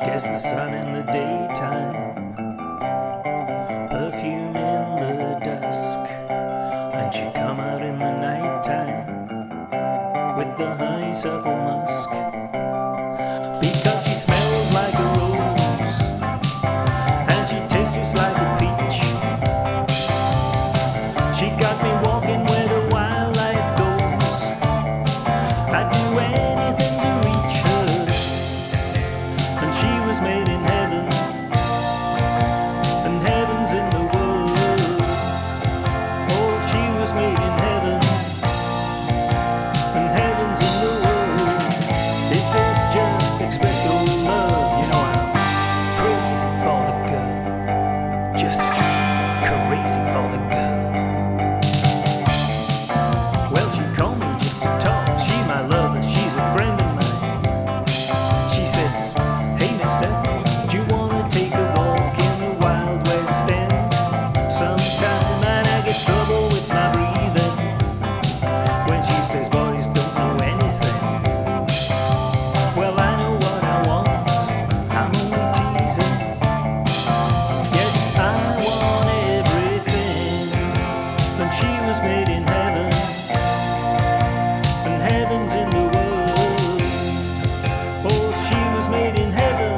Guess the sun in the daytime, perfume in the dusk, and she come out in the nighttime with the honeysuckle musk. Because she smells like a rose and she tastes just like a peach. She got me walking where the wildlife goes. I'd do anything to reach her, and she was made in heaven, and heaven's in the world. Oh, she was made in heaven, and heaven's in the world. Is this just espresso love? You know I'm crazy for the girl, just crazy for the girl. Well, she called me just to talk. She my lover, she's a friend of mine. She says, hey mister, do you wanna take a walk in the Wild West End sometime? And I get trouble with my breathing when she says boys don't know anything. Well, I know what I want, I'm only teasing. Yes, I want everything. And she was made in heaven, and heaven's in the world. Oh, she was made in heaven,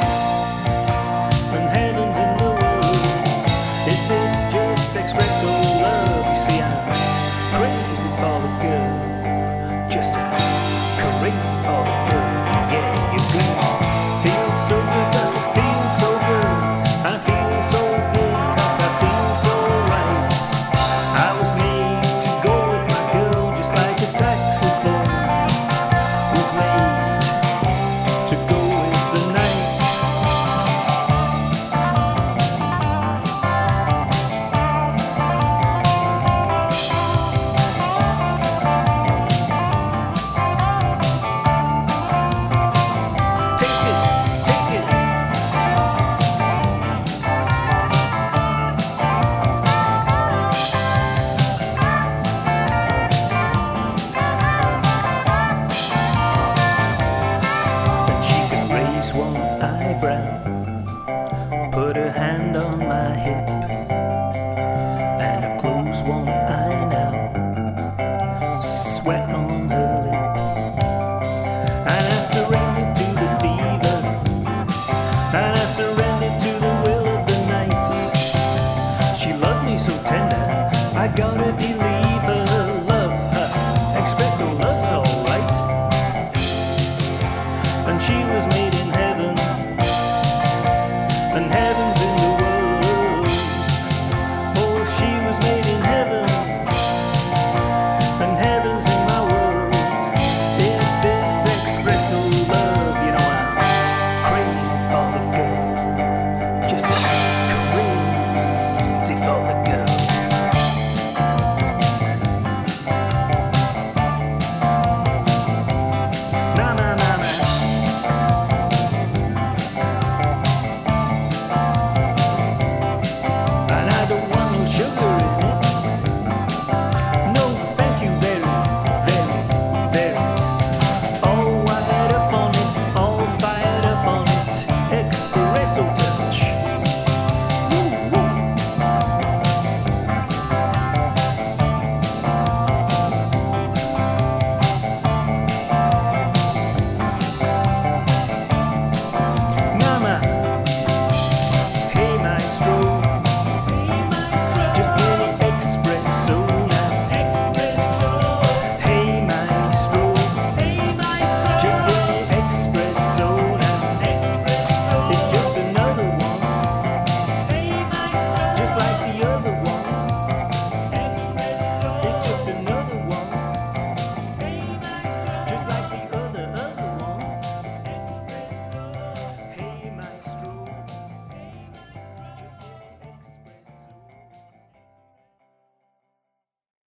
and heaven's in the world. Is this just espresso love? You see, I'm crazy for the girl, just crazy for the girl. Yeah, you good. Feel so good 'cause I feel so good. I feel so good 'cause I feel so right. I was made to go with my girl just like a saxophone was made to go with the night. Take it, take it. And she can raise one eyebrow, put her hand on my hip, and her close one eye now, sweat on her lip. And I surrender to the fever, and I surrender to the will of the night. She loved me so tender, I gotta believe her, love her. Espresso love's alright. And she was made in heaven, and heaven's in the world. Oh, she was made in heaven, and heaven's in my world. Is this espresso love? You know I'm crazy for the girl, just crazy for the